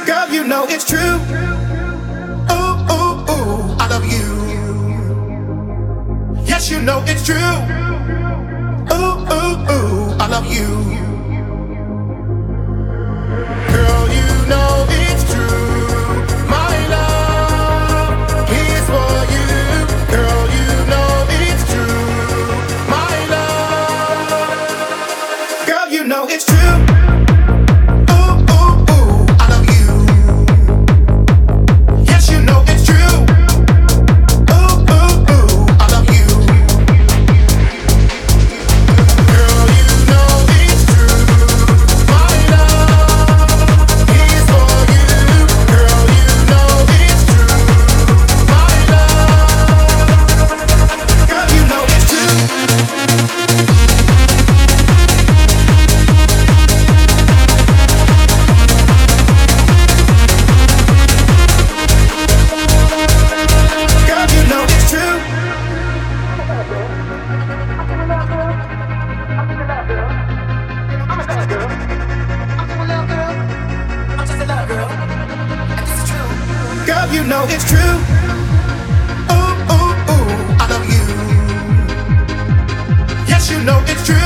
Girl, you know it's true. Ooh, ooh, ooh, I love you. Yes, you know it's true. Ooh, ooh, ooh, I love you. Girl, you know it's true. My love is for you. Girl, you know it's true. My love. Girl, you know it's true. Girl, you know it's true. Ooh, ooh, ooh, I love you. Yes, you know it's true.